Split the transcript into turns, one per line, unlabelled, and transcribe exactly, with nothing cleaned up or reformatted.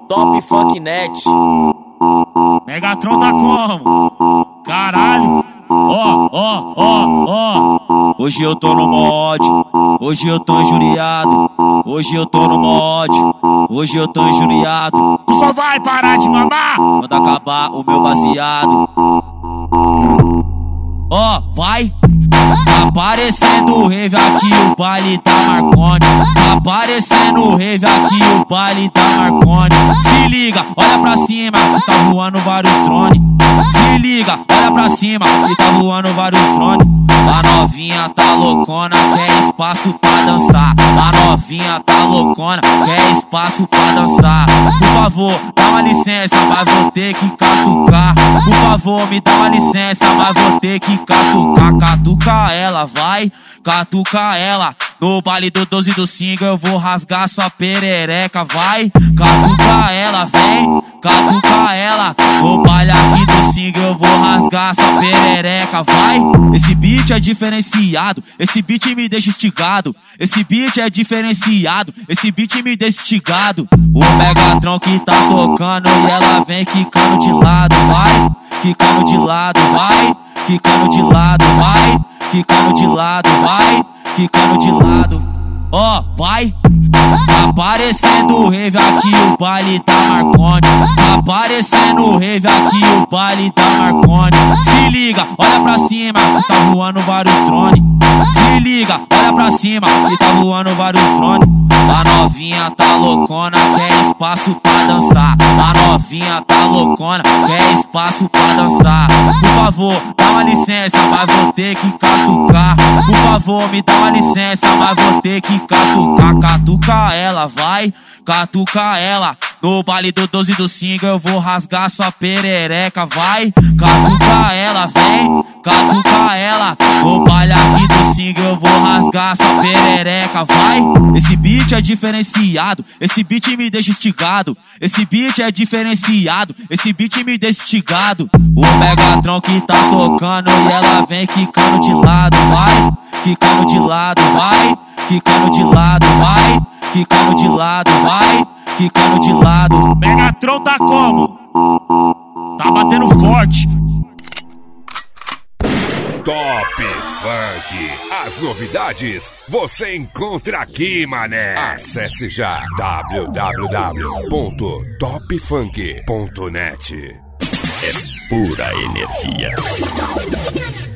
Top Funk Net.
Megatron tá como? Caralho. Ó, ó, ó, ó.
Hoje eu tô no mod, hoje eu tô injuriado. Hoje eu tô no mod, hoje eu tô injuriado.
Tu só vai parar de mamar
quando acabar o meu baseado. Ó, oh, vai. Tá aparecendo o rave aqui, o baile da Marconi. Tá aparecendo o rave aqui, o baile da Marconi. Se liga, olha pra cima, que tá voando vários drones. Se liga, olha pra cima, que tá voando vários drones. A novinha tá loucona, quer espaço pra dançar. A novinha tá loucona, quer espaço pra dançar. Por favor, dá uma licença, mas vou ter que catucar. Por favor, me dá uma licença, mas vou ter que catucar. Catuca ela, vai, catuca ela. No baile do doze do single eu vou rasgar sua perereca, vai. Catuca ela, vem, catuca ela. No baile aqui do single eu vou rasgar sua perereca, vai. Esse beat é diferenciado, esse beat me deixa instigado. Esse beat é diferenciado, esse beat me deixa instigado. O Megatron que tá tocando e ela vem quicando de lado, vai. Quicando de lado, vai. Quicando de lado, vai. Quicando de lado, vai. Quicando de lado, ó, oh, vai. Tá aparecendo o rave aqui, o baile da Marconi. Tá aparecendo o rave aqui, o baile da Marconi. Se liga, olha pra cima, que tá voando vários drones. Se liga, olha pra cima, que tá voando vários drones. A novinha tá loucona, quer espaço pra dançar. A novinha tá loucona, quer espaço pra dançar. Por favor, dá uma licença, mas vou ter que catucar. Por favor, me dá uma licença, mas vou ter que catucar. Catuca ela, vai, catuca ela. No baile do doze do single eu vou rasgar sua perereca, vai. Catuca ela, vem, catuca ela. No baile aqui do single eu vou rasgar sua perereca, vai. Esse beat é diferenciado, esse beat me deixa instigado. Esse beat é diferenciado, esse beat me deixa instigado. O Megatron que tá tocando e ela vem quicando de lado, vai. Quicando de lado, vai. Quicando de lado, vai. Quicando de lado, vai. Quicando de lado.
Megatron tá como? Tá batendo forte.
Top Funk. As novidades você encontra aqui, mané. Acesse já w w w ponto top funk ponto net.
É pura energia.